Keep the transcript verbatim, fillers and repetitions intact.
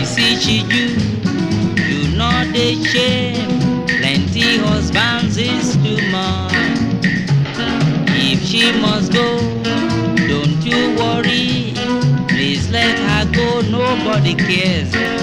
see she do, you know they shame. Plenty husbands is too much. If she must go, don't you worry. Please let her go, nobody cares.